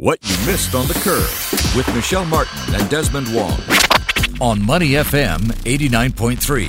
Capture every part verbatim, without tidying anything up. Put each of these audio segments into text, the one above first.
What you missed on the curve with Michelle Martin and Desmond Wong on Money F M eighty-nine point three.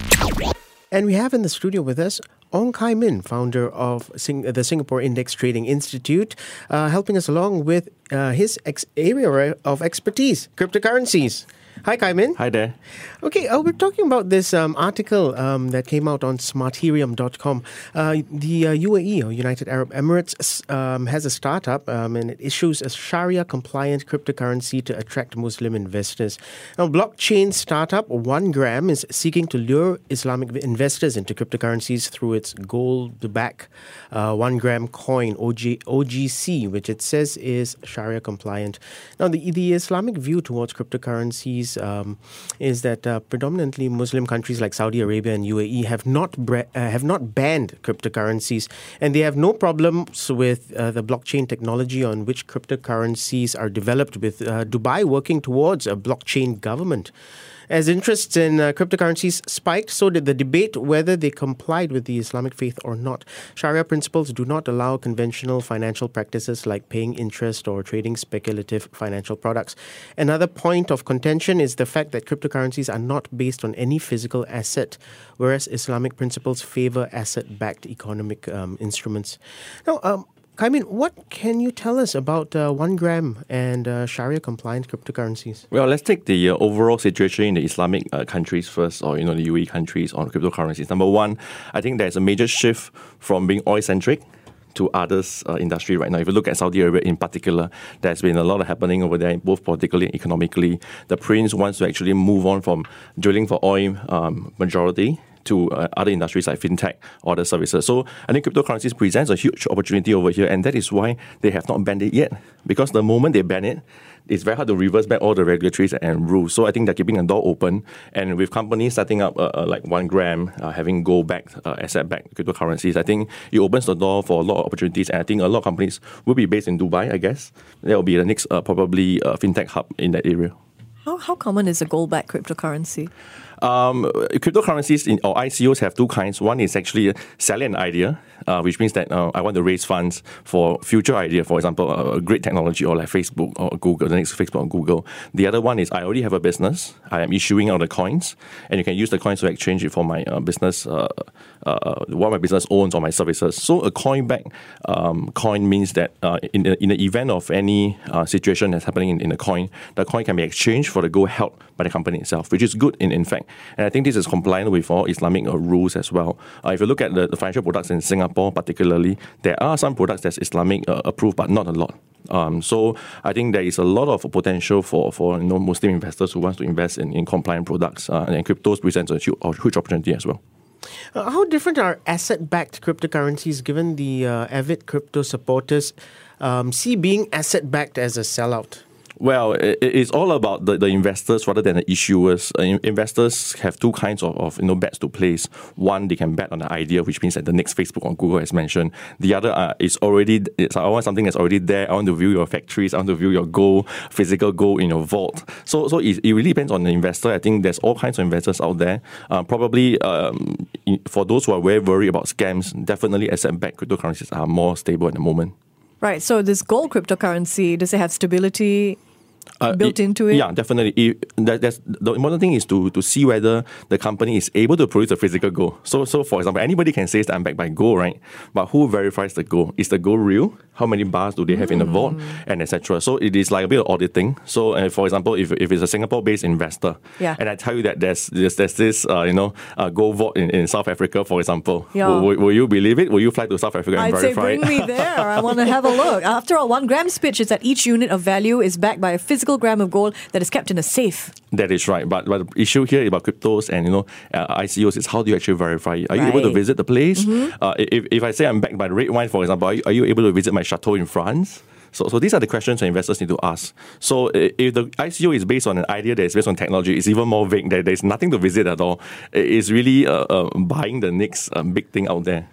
And we have in the studio with us Ong Kai Min, founder of Sing- the Singapore Index Trading Institute, uh, helping us along with uh, his ex- area of expertise, cryptocurrencies. Hi, Kai Min. Hi there. Okay, uh, we're talking about this um, article um, that came out on smarterium dot com. Uh, the uh, U A E, or United Arab Emirates, um, has a startup um, and it issues a Sharia-compliant cryptocurrency to attract Muslim investors. Now, blockchain startup OneGram is seeking to lure Islamic investors into cryptocurrencies through its gold-backed uh, OneGram coin, O G, O G C, which it says is Sharia-compliant. Now, the, the Islamic view towards cryptocurrencies Um, is that uh, predominantly Muslim countries like Saudi Arabia and U A E have not bre- uh, have not banned cryptocurrencies, and they have no problems with uh, the blockchain technology on which cryptocurrencies are developed, with uh, Dubai working towards a blockchain government. As interest in uh, cryptocurrencies spiked, so did the debate whether they complied with the Islamic faith or not. Sharia principles do not allow conventional financial practices like paying interest or trading speculative financial products. Another point of contention is the fact that cryptocurrencies are not based on any physical asset, whereas Islamic principles favor asset-backed economic um, instruments. Now, um, I mean, what can you tell us about uh, OneGram and uh, Sharia-compliant cryptocurrencies? Well, let's take the uh, overall situation in the Islamic uh, countries first, or you know the U A E countries on cryptocurrencies. Number one, I think there's a major shift from being oil-centric to others uh, industry right now. If you look at Saudi Arabia in particular, there's been a lot of happening over there, both politically and economically. The prince wants to actually move on from drilling for oil um, majority to uh, other industries like fintech or other services. So I think cryptocurrencies presents a huge opportunity over here, and that is why they have not banned it yet. Because the moment they ban it, it's very hard to reverse back all the regulatories and rules. So I think they're keeping the door open, and with companies setting up uh, uh, like OneGram, uh, having gold-backed, uh, asset-backed cryptocurrencies, I think it opens the door for a lot of opportunities, and I think a lot of companies will be based in Dubai, I guess. That will be the next uh, probably uh, fintech hub in that area. How, how common is a gold-backed cryptocurrency? Um, cryptocurrencies in, or I C Os have two kinds. One is actually selling an idea, uh, which means that uh, I want to raise funds for future idea, for example, a great technology or like Facebook or Google, the next Facebook or Google. The other one is I already have a business. I am issuing out the coins, and you can use the coins to exchange it for my uh, business, uh, uh, what my business owns or my services. So a coin-backed um, coin means that uh, in, the, in the event of any uh, situation that's happening in, in the coin, the coin can be exchanged for the gold held by the company itself, which is good in, in fact. And I think this is compliant with all Islamic uh, rules as well. Uh, if you look at the, the financial products in Singapore particularly, there are some products that's Islamic uh, approved, but not a lot. Um, so I think there is a lot of potential for, for you know, Muslim investors who want to invest in, in compliant products, uh, and cryptos presents a huge, a huge opportunity as well. Uh, how different are asset-backed cryptocurrencies, given the uh, avid crypto supporters um, see being asset-backed as a sellout? Well, it's all about the, the investors rather than the issuers. Uh, investors have two kinds of, of you know bets to place. One, they can bet on the idea, which means that the next Facebook or Google, as mentioned. The other uh, is already, it's, I want something that's already there. I want to view your factories. I want to view your gold, physical gold in your vault. So so it, it really depends on the investor. I think there's all kinds of investors out there. Uh, probably um, for those who are very worried about scams, definitely asset-backed cryptocurrencies are more stable at the moment. Right. So this gold cryptocurrency, does it have stability Uh, built it, into it? Yeah, definitely. It, that, that's, the important thing is to to see whether the company is able to produce a physical gold. So, so for example, anybody can say that I'm backed by gold, right? But who verifies the gold? Is the gold real? How many bars do they have mm. in the vault? And et cetera. So it is like a bit of auditing. So, uh, for example, if if it's a Singapore-based investor, yeah. and I tell you that there's there's, there's this uh, you know uh, gold vault in, in South Africa, for example, yeah. will, will, will you believe it? Will you fly to South Africa and I'd verify say bring it? me there. I want to have a look. After all, OneGram's pitch is that each unit of value is backed by a physical gram of gold that is kept in a safe. That is right. But, but the issue here about cryptos and you know uh, I C Os is how do you actually verify it? Are you right. able to visit the place? Mm-hmm. Uh, if, if I say I'm backed by red wine, for example, are you, are you able to visit my chateau in France? So, so these are the questions that investors need to ask. So if the I C O is based on an idea that is based on technology, it's even more vague. There, there's nothing to visit at all. It's really uh, uh, buying the next uh, big thing out there.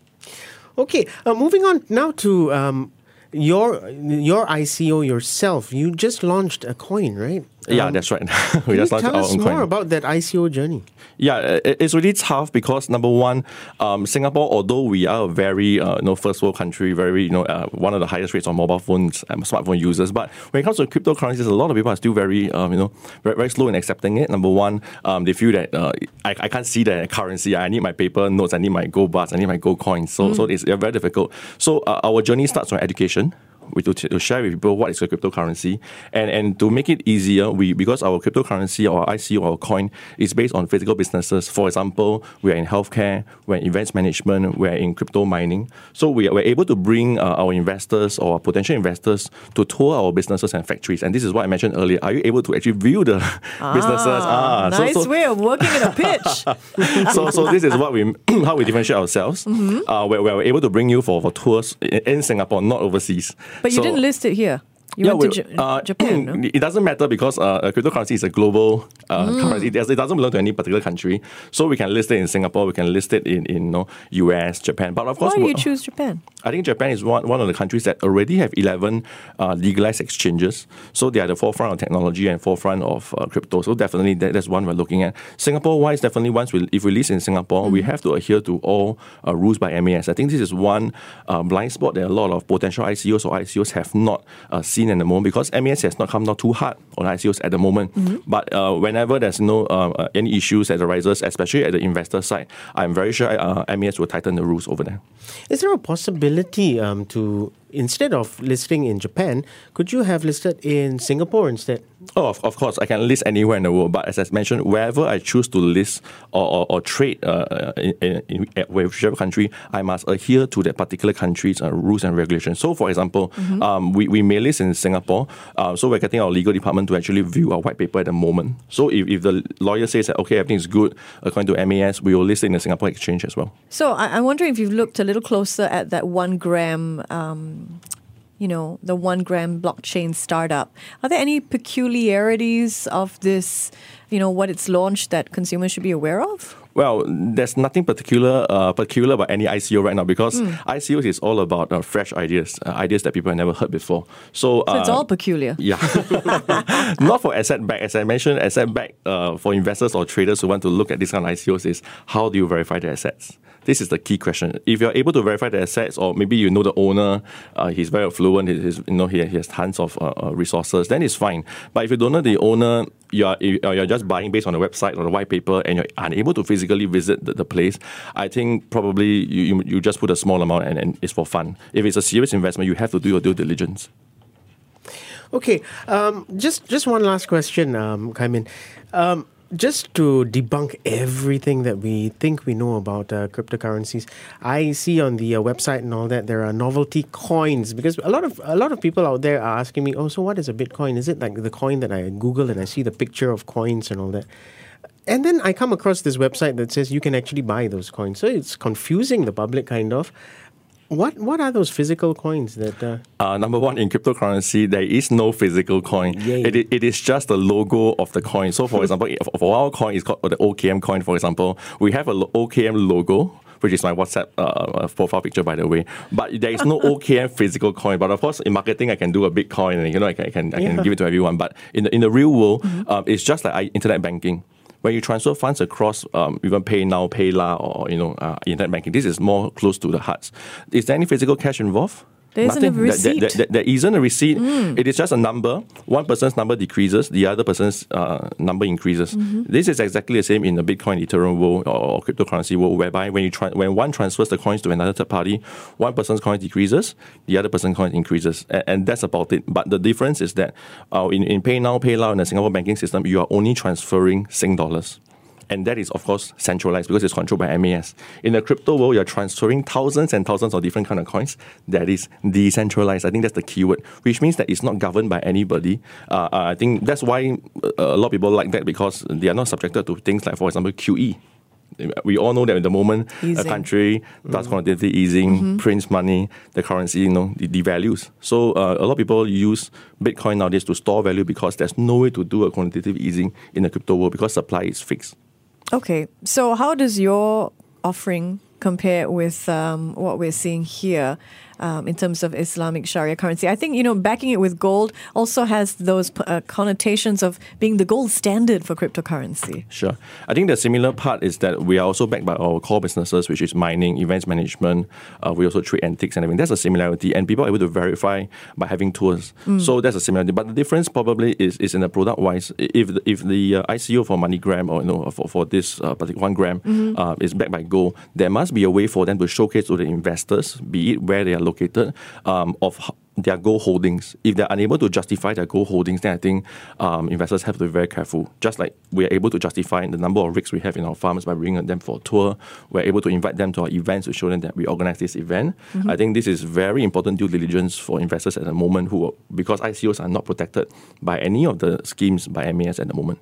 Okay, uh, moving on now to um, your your I C O yourself. You just launched a coin, right? Yeah, Um, that's right. we Can you just launched tell our us own more coin. about that I C O journey? Yeah, it- it's really tough because number one, um, Singapore, although we are a very uh, you know first world country, very you know uh, one of the highest rates on mobile phones and smartphone users, but when it comes to cryptocurrencies, a lot of people are still very um, you know very, very slow in accepting it. Number one, um, they feel that uh, I, I can't see the currency. I need my paper notes. I need my gold bars. I need my gold coins. So mm. so it's very difficult. So uh, our journey starts on education. We to, to share with people what is a cryptocurrency, and and to make it easier, we because our cryptocurrency or I C O, our coin is based on physical businesses. For example, we are in healthcare, we're in events management, we're in crypto mining. So we are, we're able to bring uh, our investors or potential investors to tour our businesses and factories. And this is what I mentioned earlier. Are you able to actually view the ah, businesses? Ah, nice so, so, way of working in a pitch. so so this is what we how we differentiate ourselves. Mm-hmm. Uh, where, where we're able to bring you for, for tours in, in Singapore, not overseas. But you so, didn't list it here. You yeah, went to J- uh, Japan, no? It doesn't matter because uh, cryptocurrency is a global uh, mm. currency. It, does, it doesn't belong to any particular country. So we can list it in Singapore, we can list it in, in you know, U S, Japan. But of course, why do you choose Japan? I think Japan is one, one of the countries that already have eleven uh, legalized exchanges. So they are the forefront of technology and forefront of uh, crypto. So definitely that, that's one we're looking at. Singapore-wise, definitely once we if we list in Singapore, mm. we have to adhere to all uh, rules by M A S. I think this is one uh, blind spot that a lot of potential I C Os or I C Os have not uh, seen at the moment because M A S has not come down too hard on I C Os at the moment. Mm-hmm. But uh, whenever there's no uh, any issues that arises, especially at the investor side, I'm very sure uh, M A S will tighten the rules over there. Is there a possibility um, to, instead of listing in Japan, could you have listed in Singapore instead? Oh, of, of course, I can list anywhere in the world. But as I mentioned, wherever I choose to list or, or, or trade uh, in, in, in whichever country, I must adhere to that particular country's uh, rules and regulations. So, for example, mm-hmm. um, we, we may list in Singapore. Uh, so we're getting our legal department to actually view our white paper at the moment. So if, if the lawyer says that, okay, everything is good according to M A S, we will list it in the Singapore Exchange as well. So I, I'm wondering if you've looked a little closer at that one gram... Um you know, the one gram blockchain startup. Are there any peculiarities of this, you know, what it's launched that consumers should be aware of? Well, there's nothing particular uh, peculiar about any I C O right now because mm. I C Os is all about uh, fresh ideas, uh, ideas that people have never heard before. So, so uh, it's all peculiar. Yeah. Not for asset back. As I mentioned, asset back uh, for investors or traders who want to look at this kind of I C Os is how do you verify the assets? This is the key question. If you're able to verify the assets, or maybe you know the owner, uh, he's very affluent, he's, you know, he, he has tons of uh, resources, then it's fine. But if you don't know the owner, you're, you're just buying based on the website or the white paper, and you're unable to physically visit the, the place, I think probably you, you, you just put a small amount and, and it's for fun. If it's a serious investment, you have to do your due diligence. Okay, um, just just one last question, um, Kaimin. Um, Just to debunk everything that we think we know about uh, cryptocurrencies, I see on the uh, website and all that there are novelty coins because a lot of a lot of people out there are asking me, oh, so what is a Bitcoin? Is it like the coin that I Google and I see the picture of coins and all that? And then I come across this website that says you can actually buy those coins. So it's confusing the public kind of. What what are those physical coins that... Uh... Uh, number one, in cryptocurrency, there is no physical coin. It, it is just the logo of the coin. So, for example, for our coin, it's called the O K M coin, for example. We have a O K M logo, which is my WhatsApp uh, profile picture, by the way. But there is no O K M physical coin. But of course, in marketing, I can do a Bitcoin and you know I can I can, I can yeah. give it to everyone. But in the, in the real world, mm-hmm. um, it's just like internet banking. When you transfer funds across um, even PayNow, PayLah, or you know uh, internet banking, this is more close to the hearts. Is there any physical cash involved? There isn't Nothing. a receipt. There, there, there isn't a receipt. Mm. It is just a number. One person's number decreases, the other person's uh, number increases. Mm-hmm. This is exactly the same in the Bitcoin, Ethereum world or cryptocurrency world, whereby when you tra- when one transfers the coins to another third party, one person's coin decreases, the other person's coin increases, and, and that's about it. But the difference is that uh, in, in PayNow, PayLah, in the Singapore banking system, you are only transferring Sing dollars. And that is, of course, centralized because it's controlled by M A S. In the crypto world, you're transferring thousands and thousands of different kind of coins. That is decentralized. I think that's the keyword, which means that it's not governed by anybody. Uh, I think that's why a lot of people like that because they are not subjected to things like, for example, Q E. We all know that at the moment, easing. a country does mm-hmm. quantitative easing, mm-hmm. prints money, the currency, you know, devalues. So uh, a lot of people use Bitcoin nowadays to store value because there's no way to do a quantitative easing in the crypto world because supply is fixed. Okay, so how does your offering compare with um, what we're seeing here um, in terms of Islamic Sharia currency. I think, you know, backing it with gold also has those uh, connotations of being the gold standard for cryptocurrency. Sure. I think the similar part is that we are also backed by our core businesses, which is mining, events management. Uh, we also trade antiques and everything. That's a similarity. And people are able to verify by having tours. Mm. So that's a similarity. But the difference probably is, is in the product-wise. If the, if the uh, I C O for MoneyGram or, you know, for, for this uh, particular one gram mm-hmm. uh, is backed by gold, there must be a way for them to showcase to the investors, be it where they are located, um, of their gold holdings. If they're unable to justify their gold holdings, then I think um, investors have to be very careful. Just like we're able to justify the number of rigs we have in our farms by bringing them for a tour, we're able to invite them to our events to show them that we organize this event. Mm-hmm. I think this is very important due diligence for investors at the moment, who, because I C Os are not protected by any of the schemes by M A S at the moment.